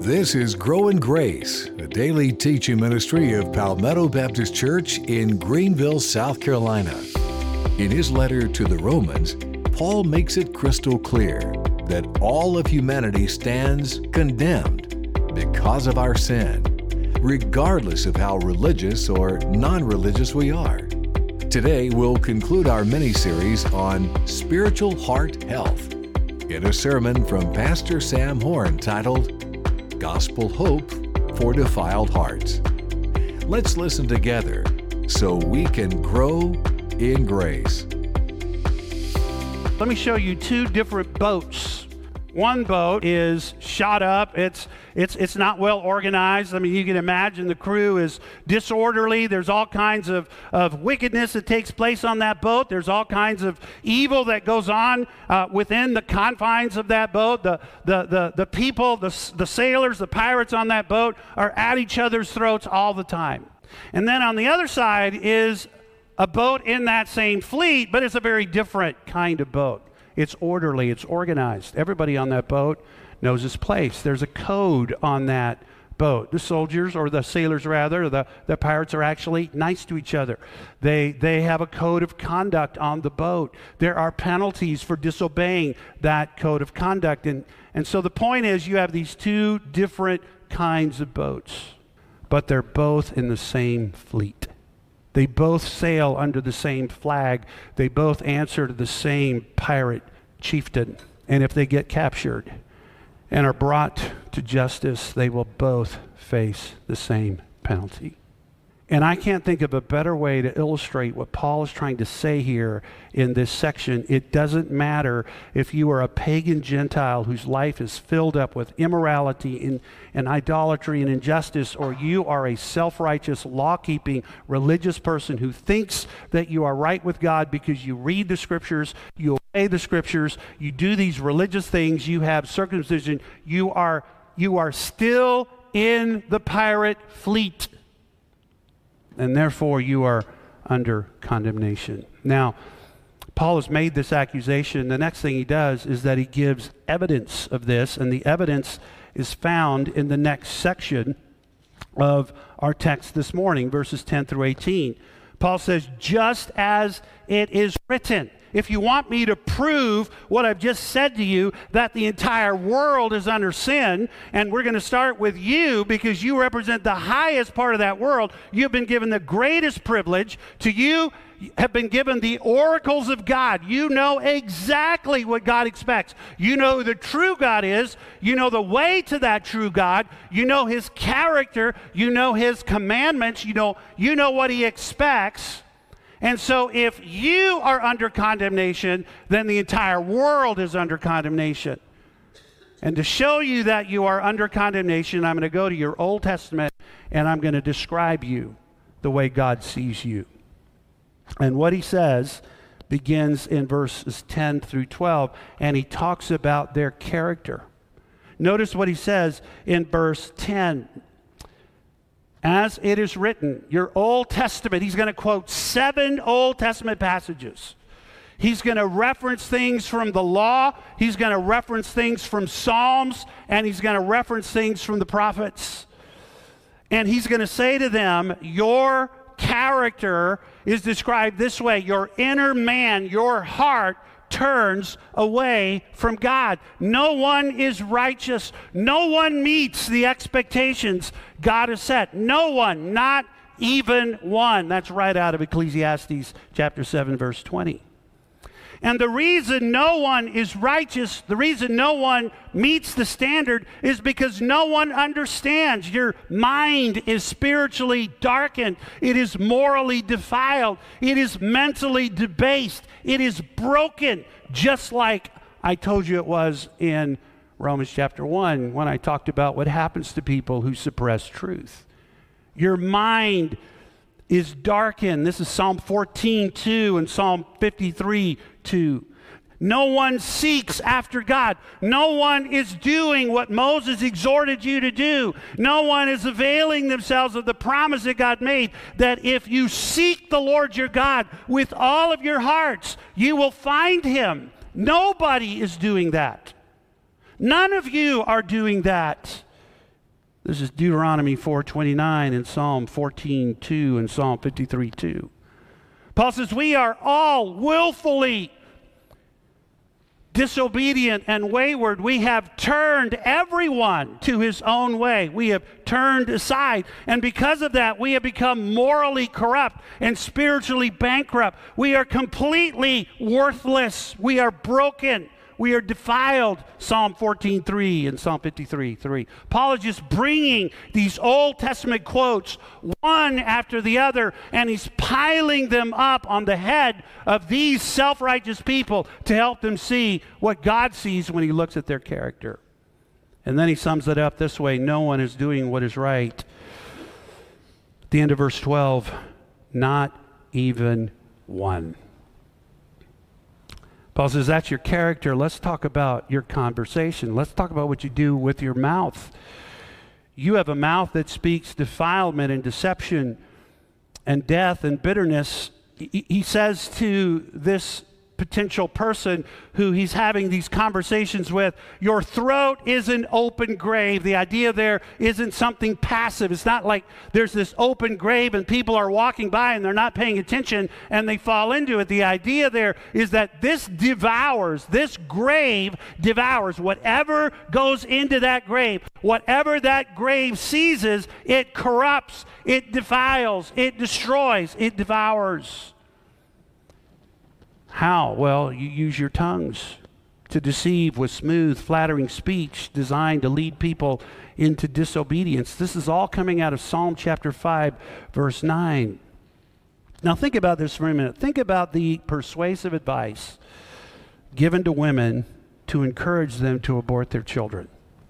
This is Grow in Grace, a daily teaching ministry of Palmetto Baptist Church in Greenville, South Carolina. In his letter to the Romans, Paul makes it crystal clear that all of humanity stands condemned because of our sin, regardless of how religious or non-religious we are. Today, we'll conclude our mini-series on spiritual heart health in a sermon from Pastor Sam Horn titled Gospel Hope for Defiled Hearts. Let's listen together so we can grow in grace. Let me show you two different boats. One boat is shot up. It's not well organized. I mean, you can imagine the crew is disorderly. There's all kinds of wickedness that takes place on that boat. There's all kinds of evil that goes on within the confines of that boat. The people, the sailors, the pirates on that boat are at each other's throats all the time. And then on the other side is a boat in that same fleet, but it's a very different kind of boat. It's orderly, it's organized. Everybody on that boat knows his place. There's a code on that boat. The soldiers, or the sailors rather, the pirates are actually nice to each other. They have a code of conduct on the boat. There are penalties for disobeying that code of conduct. And so the point is, you have these two different kinds of boats, but they're both in the same fleet. They both sail under the same flag. They both answer to the same pirate chieftain. And if they get captured and are brought to justice, they will both face the same penalty. And I can't think of a better way to illustrate what Paul is trying to say here in this section. It doesn't matter if you are a pagan Gentile whose life is filled up with immorality and idolatry and injustice, or you are a self-righteous, law-keeping, religious person who thinks that you are right with God because you read the Scriptures, you obey the Scriptures, you do these religious things, you have circumcision, you are still in the pirate fleet. And therefore you are under condemnation. Now, Paul has made this accusation. The next thing he does is that he gives evidence of this, and the evidence is found in the next section of our text this morning, verses 10 through 18. Paul says, just as it is written. If you want me to prove what I've just said to you, that the entire world is under sin, and we're going to start with you because you represent the highest part of that world. You've been given the greatest privilege. To you have been given the oracles of God. You know exactly what God expects. You know who the true God is. You know the way to that true God. You know His character. You know His commandments. You know what He expects. And so if you are under condemnation, then the entire world is under condemnation. And to show you that you are under condemnation, I'm going to go to your Old Testament and I'm going to describe you the way God sees you. And what he says begins in verses 10 through 12, and he talks about their character. Notice what he says in verse 10. As it is written, your Old Testament, he's going to quote 7 Old Testament passages. He's going to reference things from the law, he's going to reference things from Psalms, and he's going to reference things from the prophets. And he's going to say to them, your character is described this way. Your inner man, your heart, turns away from God. No one is righteous. No one meets the expectations God has set. No one, not even one. That's right out of Ecclesiastes chapter 7, verse 20. And the reason no one is righteous, the reason no one meets the standard is because no one understands. Your mind is spiritually darkened. It is morally defiled. It is mentally debased. It is broken, just like I told you it was in Romans chapter 1 when I talked about what happens to people who suppress truth. Your mind is darkened. This is Psalm 14:2 and Psalm 53:2. No one seeks after God. No one is doing what Moses exhorted you to do. No one is availing themselves of the promise that God made, that if you seek the Lord your God with all of your hearts, you will find Him. Nobody is doing that. None of you are doing that. This is Deuteronomy 4:29 and Psalm 14:2 and Psalm 53:2. Paul says, we are all willfully disobedient and wayward. We have turned everyone to his own way. We have turned aside. And because of that, we have become morally corrupt and spiritually bankrupt. We are completely worthless. We are broken. We are defiled, Psalm 14:3 and Psalm 53:3. Paul is just bringing these Old Testament quotes one after the other, and he's piling them up on the head of these self-righteous people to help them see what God sees when he looks at their character. And then he sums it up this way: no one is doing what is right. At the end of verse 12, not even one. Paul says, that's your character. Let's talk about your conversation. Let's talk about what you do with your mouth. You have a mouth that speaks defilement and deception and death and bitterness. He says to this potential person who he's having these conversations with, your throat is an open grave. The idea there isn't something passive. It's not like there's this open grave and people are walking by and they're not paying attention and they fall into it. The idea there is that this grave devours whatever goes into that grave. Whatever that grave seizes, it corrupts, it defiles, it destroys, it devours. How? Well, you use your tongues to deceive with smooth, flattering speech designed to lead people into disobedience. This is all coming out of Psalm chapter 5, verse 9. Now think about this for a minute. Think about the persuasive advice given to women to encourage them to abort their children.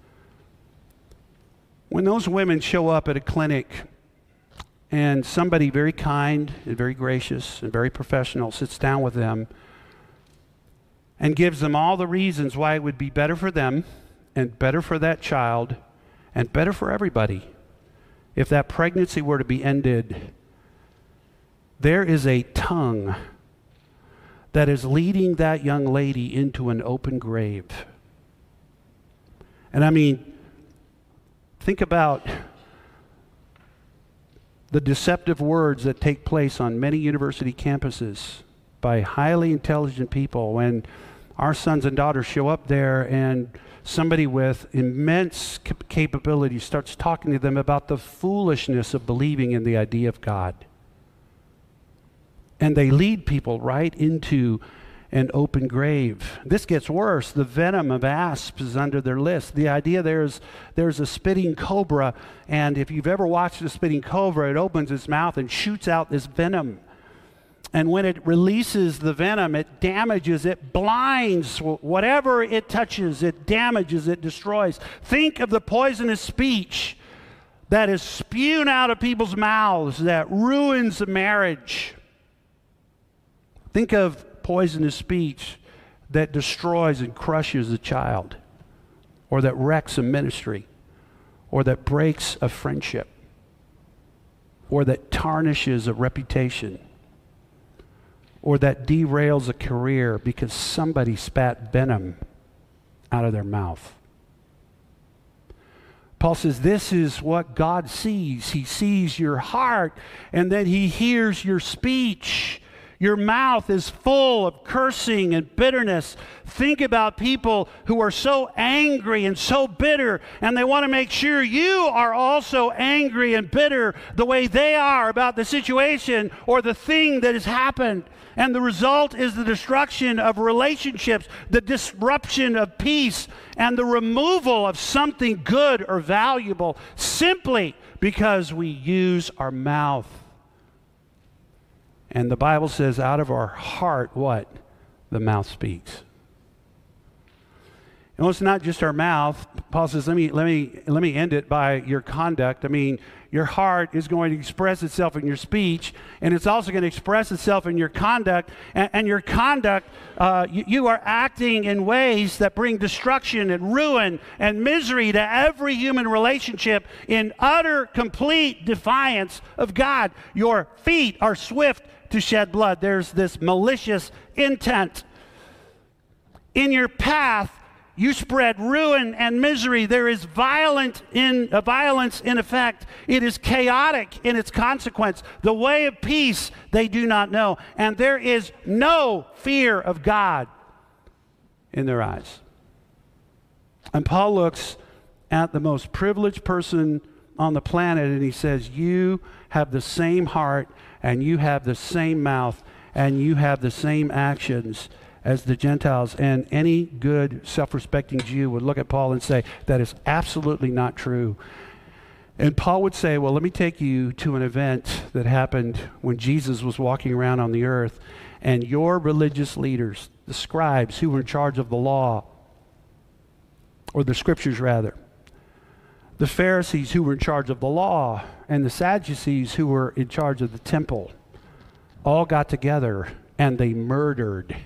When those women show up at a clinic and somebody very kind and very gracious and very professional sits down with them and gives them all the reasons why it would be better for them and better for that child and better for everybody if that pregnancy were to be ended, there is a tongue that is leading that young lady into an open grave. And I mean, think about the deceptive words that take place on many university campuses by highly intelligent people when our sons and daughters show up there and somebody with immense capability starts talking to them about the foolishness of believing in the idea of God. And they lead people right into an open grave. This gets worse. The venom of asps is under their list. The idea there's a spitting cobra, and if you've ever watched a spitting cobra, it opens its mouth and shoots out this venom. And when it releases the venom, it damages, it blinds whatever it touches, it damages, it destroys. Think of the poisonous speech that is spewed out of people's mouths that ruins a marriage. Think of poisonous speech that destroys and crushes a child, or that wrecks a ministry, or that breaks a friendship, or that tarnishes a reputation, or that derails a career because somebody spat venom out of their mouth. Paul says this is what God sees. He sees your heart, and then he hears your speech. Your mouth is full of cursing and bitterness. Think about people who are so angry and so bitter, and they want to make sure you are also angry and bitter the way they are about the situation or the thing that has happened. And the result is the destruction of relationships, the disruption of peace, and the removal of something good or valuable simply because we use our mouth. And the Bible says out of our heart, what? The mouth speaks. And it's not just our mouth. Paul says, let me end it by your conduct. I mean, your heart is going to express itself in your speech, and it's also going to express itself in your conduct. And your conduct, you are acting in ways that bring destruction and ruin and misery to every human relationship in utter, complete defiance of God. Your feet are swift to shed blood. There's this malicious intent. In your path, You spread ruin and misery. There is violence in effect. It is chaotic in its consequence. The way of peace they do not know. And there is no fear of God in their eyes. And Paul looks at the most privileged person on the planet and he says, you have the same heart and you have the same mouth and you have the same actions as the Gentiles. And any good, self-respecting Jew would look at Paul and say, that is absolutely not true. And Paul would say, well, let me take you to an event that happened when Jesus was walking around on the earth, and your religious leaders, the scribes who were in charge of the law, or the scriptures rather, the Pharisees who were in charge of the law, and the Sadducees who were in charge of the temple, all got together and they murdered.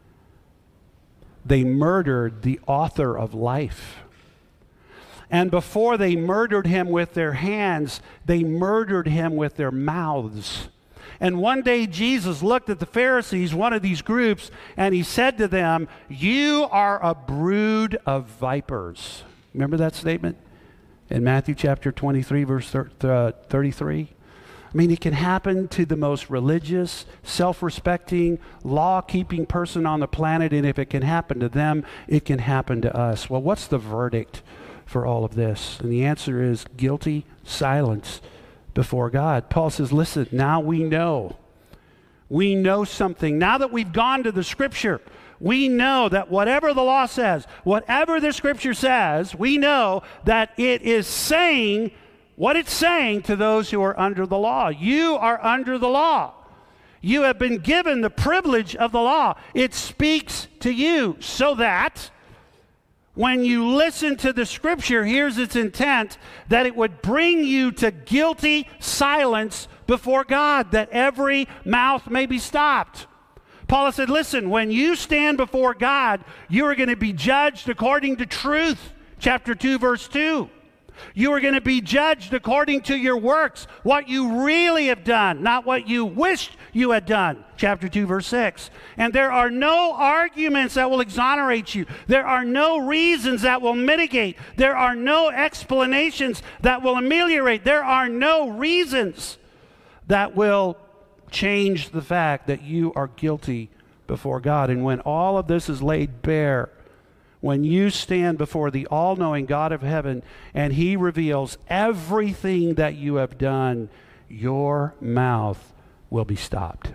They murdered the author of life. And before they murdered him with their hands, they murdered him with their mouths. And one day Jesus looked at the Pharisees, one of these groups, and he said to them, you are a brood of vipers. Remember that statement in Matthew chapter 23, verse 33? I mean, it can happen to the most religious, self-respecting, law-keeping person on the planet, and if it can happen to them, it can happen to us. Well, what's the verdict for all of this? And the answer is guilty silence before God. Paul says, listen, now we know. We know something. Now that we've gone to the Scripture, we know that whatever the law says, whatever the Scripture says, we know that it is saying what it's saying to those who are under the law. You are under the law. You have been given the privilege of the law. It speaks to you so that when you listen to the Scripture, here's its intent, that it would bring you to guilty silence before God, that every mouth may be stopped. Paul said, listen, when you stand before God, you are going to be judged according to truth. Chapter 2, verse 2. You are going to be judged according to your works, what you really have done, not what you wished you had done. Chapter 2, verse 6. And there are no arguments that will exonerate you. There are no reasons that will mitigate. There are no explanations that will ameliorate. There are no reasons that will change the fact that you are guilty before God. And when all of this is laid bare, when you stand before the all-knowing God of heaven and he reveals everything that you have done, your mouth will be stopped.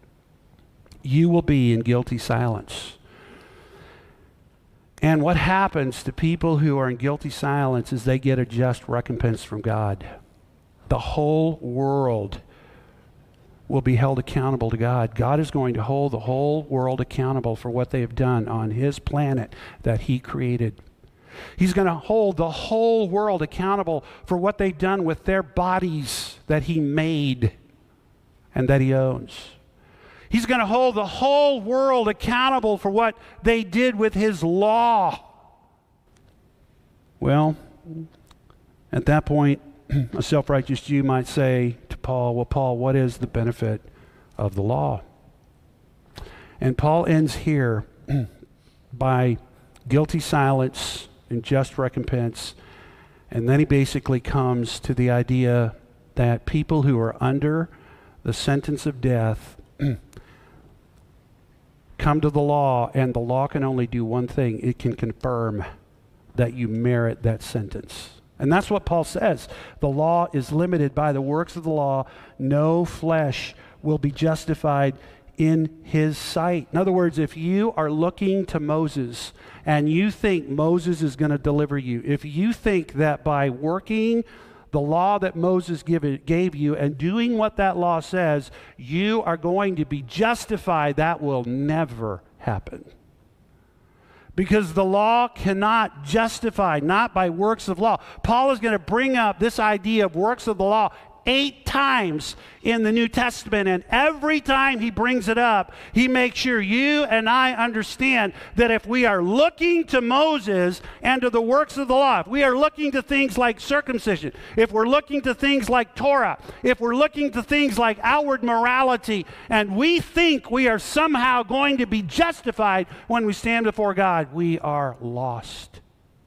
You will be in guilty silence. And what happens to people who are in guilty silence is they get a just recompense from God. The whole world will be held accountable to God. God is going to hold the whole world accountable for what they have done on his planet that he created. He's going to hold the whole world accountable for what they've done with their bodies that he made and that he owns. He's going to hold the whole world accountable for what they did with his law. Well, at that point, a self-righteous Jew might say to Paul, well, Paul, what is the benefit of the law? And Paul ends here by guilty silence and just recompense. And then he basically comes to the idea that people who are under the sentence of death come to the law, and the law can only do one thing. It can confirm that you merit that sentence. And that's what Paul says. The law is limited by the works of the law. No flesh will be justified in his sight. In other words, if you are looking to Moses and you think Moses is going to deliver you, if you think that by working the law that Moses gave you and doing what that law says, you are going to be justified, that will never happen. Because the law cannot justify, not by works of law. Paul is going to bring up this idea of works of the law 8 times in the New Testament, and every time he brings it up, he makes sure you and I understand that if we are looking to Moses and to the works of the law, if we are looking to things like circumcision, if we're looking to things like Torah, if we're looking to things like outward morality, and we think we are somehow going to be justified when we stand before God, we are lost.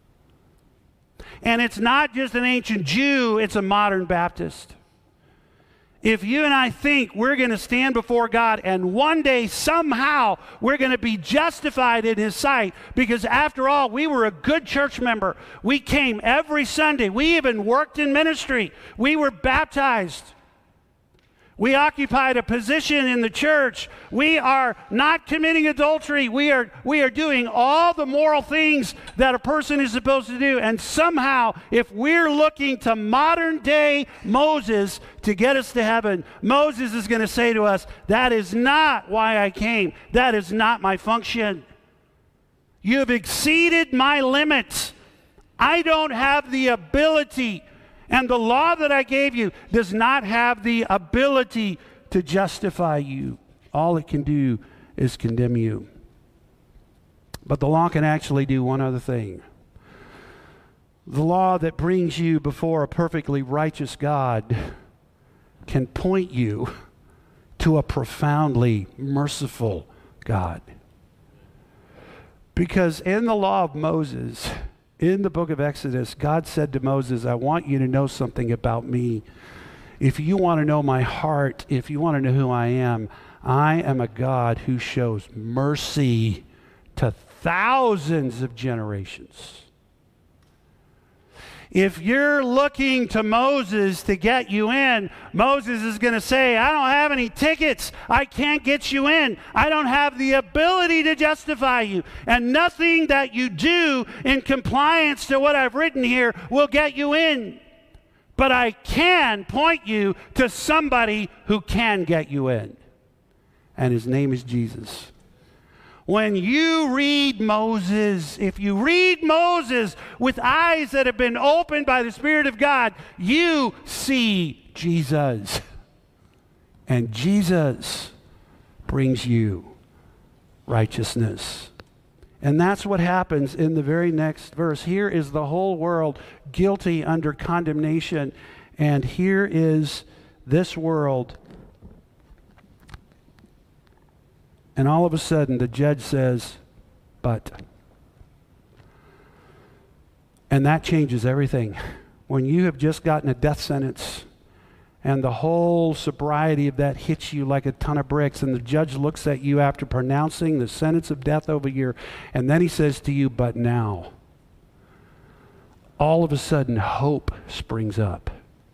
And it's not just an ancient Jew, it's a modern Baptist. If you and I think we're going to stand before God and one day somehow we're going to be justified in His sight, because after all, we were a good church member. We came every Sunday. We even worked in ministry. We were baptized. We occupied a position in the church. We are not committing adultery. We are doing all the moral things that a person is supposed to do. And somehow, if we're looking to modern day Moses to get us to heaven, Moses is going to say to us, that is not why I came. That is not my function. You have exceeded my limits. I don't have the ability. And the law that I gave you does not have the ability to justify you. All it can do is condemn you. But the law can actually do one other thing. The law that brings you before a perfectly righteous God can point you to a profoundly merciful God. Because in the law of Moses, in the book of Exodus, God said to Moses, I want you to know something about me. If you want to know my heart, if you want to know who I am a God who shows mercy to thousands of generations. If you're looking to Moses to get you in, Moses is going to say, I don't have any tickets. I can't get you in. I don't have the ability to justify you. And nothing that you do in compliance to what I've written here will get you in. But I can point you to somebody who can get you in. And his name is Jesus. When you read Moses, if you read Moses with eyes that have been opened by the Spirit of God, you see Jesus. And Jesus brings you righteousness. And that's what happens in the very next verse. Here is the whole world guilty under condemnation. And here is this world. And all of a sudden, the judge says, but. And that changes everything. When you have just gotten a death sentence, and the whole sobriety of that hits you like a ton of bricks, and the judge looks at you after pronouncing the sentence of death over you, and then he says to you, but now. All of a sudden, hope springs up.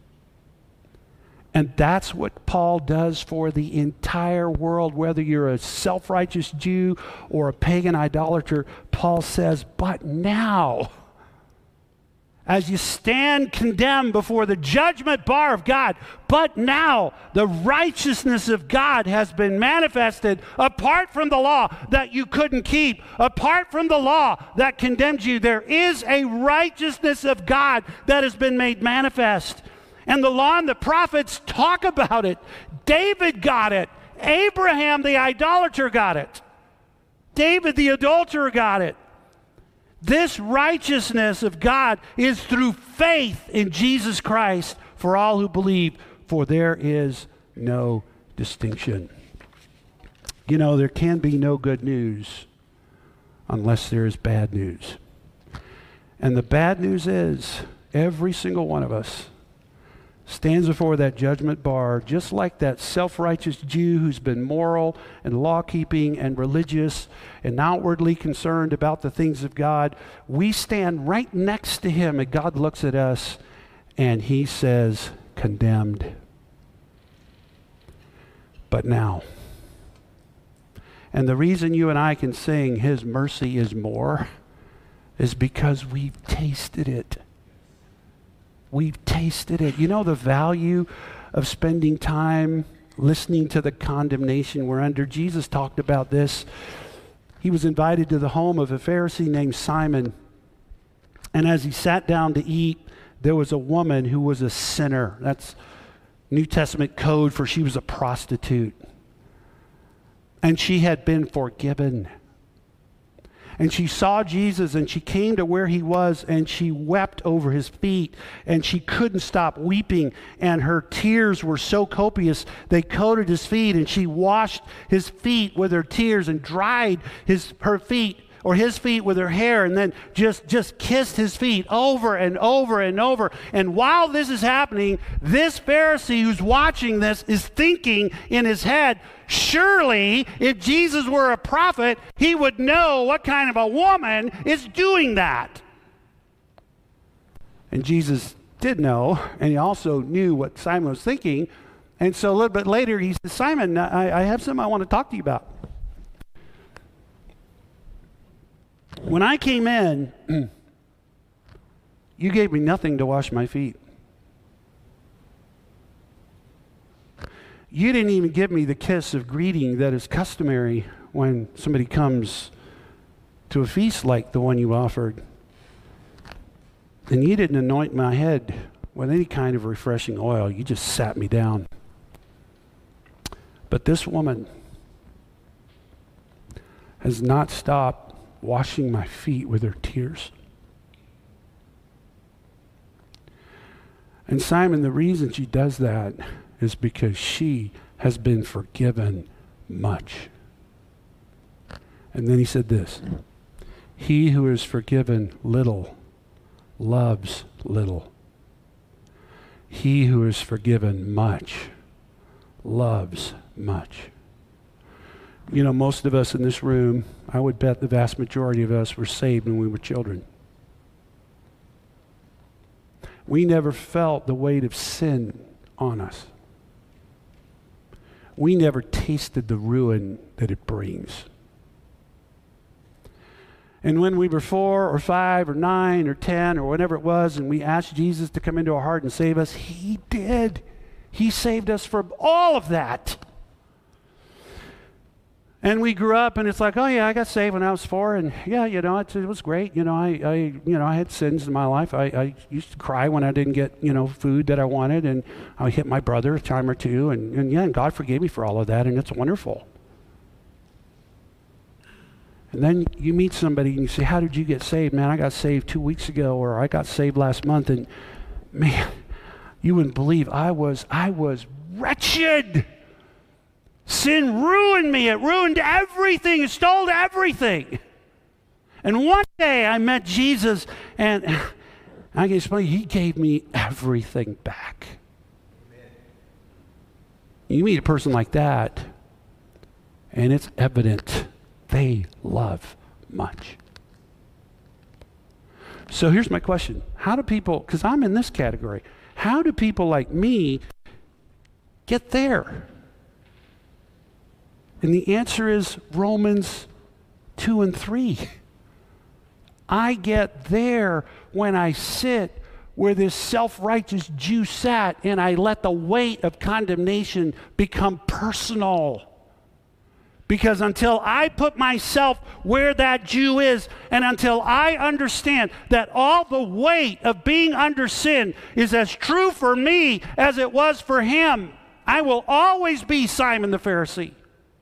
And that's what Paul does for the entire world, whether you're a self-righteous Jew or a pagan idolater. Paul says, but now, as you stand condemned before the judgment bar of God, but now the righteousness of God has been manifested apart from the law that you couldn't keep, apart from the law that condemned you. There is a righteousness of God that has been made manifest. And the law and the prophets talk about it. David got it. Abraham the idolater got it. David the adulterer got it. This righteousness of God is through faith in Jesus Christ for all who believe, for there is no distinction. You know, there can be no good news unless there is bad news. And the bad news is every single one of us stands before that judgment bar, just like that self-righteous Jew who's been moral and law-keeping and religious and outwardly concerned about the things of God. We stand right next to him, and God looks at us, and he says, condemned. But now. And the reason you and I can sing, his mercy is more, is because we've tasted it. We've tasted it. You know the value of spending time listening to the condemnation we're under? Jesus talked about this. He was invited to the home of a Pharisee named Simon. And as he sat down to eat, there was a woman who was a sinner. That's New Testament code for she was a prostitute. And she had been forgiven. And she saw Jesus, and she came to where he was, and she wept over his feet, and she couldn't stop weeping, and her tears were so copious they coated his feet, and she washed his feet with her tears and dried her feet or his feet with her hair, and then just kissed his feet over and over and over. And while this is happening, this Pharisee who's watching this is thinking in his head, surely if Jesus were a prophet, he would know what kind of a woman is doing that. And Jesus did know, and he also knew what Simon was thinking. And so a little bit later, he says, Simon, I have something I want to talk to you about. When I came in, you gave me nothing to wash my feet. You didn't even give me the kiss of greeting that is customary when somebody comes to a feast like the one you offered. And you didn't anoint my head with any kind of refreshing oil. You just sat me down. But this woman has not stopped washing my feet with her tears. And Simon, the reason she does that is because she has been forgiven much. And then he said this, he who is forgiven little loves little. He who is forgiven much loves much. You know, most of us in this room, I would bet the vast majority of us were saved when we were children. We never felt the weight of sin on us. We never tasted the ruin that it brings. And when we were 4 or 5 or 9 or 10 or whatever it was, and we asked Jesus to come into our heart and save us, he did. He saved us from all of that. And we grew up, and it's like, oh yeah, I got saved when I was 4, and yeah, you know, it was great. You know, I had sins in my life. I used to cry when I didn't get, food that I wanted, and I hit my brother a time or two, and God forgave me for all of that, and it's wonderful. And then you meet somebody and you say, how did you get saved? Man, I got saved 2 weeks ago, or I got saved last month, and man, you wouldn't believe I was wretched. Sin ruined me. It ruined everything. It stole everything. And one day I met Jesus, and I can explain, he gave me everything back. Amen. You meet a person like that, and it's evident they love much. So here's my question. How do people, because I'm in this category, how do people like me get there? And the answer is Romans 2 and 3. I get there when I sit where this self-righteous Jew sat, and I let the weight of condemnation become personal. Because until I put myself where that Jew is, and until I understand that all the weight of being under sin is as true for me as it was for him, I will always be Simon the Pharisee.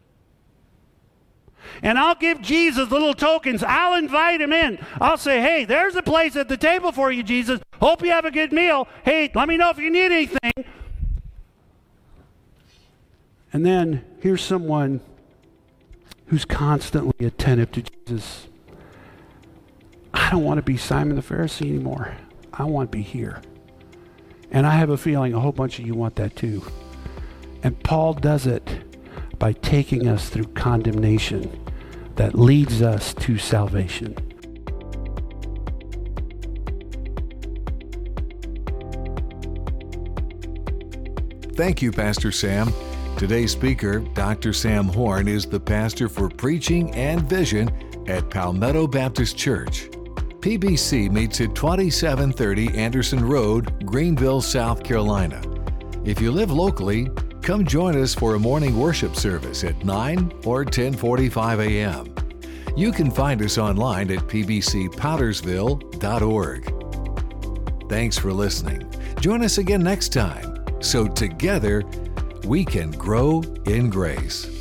And I'll give Jesus little tokens. I'll invite him in. I'll say, hey, there's a place at the table for you, Jesus. Hope you have a good meal. Hey, let me know if you need anything. And then here's someone who's constantly attentive to Jesus. I don't want to be Simon the Pharisee anymore. I want to be here. And I have a feeling a whole bunch of you want that too. And Paul does it by taking us through condemnation that leads us to salvation. Thank you, Pastor Sam. Today's speaker, Dr. Sam Horn, is the pastor for preaching and vision at Palmetto Baptist Church. PBC meets at 2730 Anderson Road, Greenville, South Carolina. If you live locally, come join us for a morning worship service at 9 or 10:45 a.m. You can find us online at pbcpowdersville.org. Thanks for listening. Join us again next time so together we can grow in grace.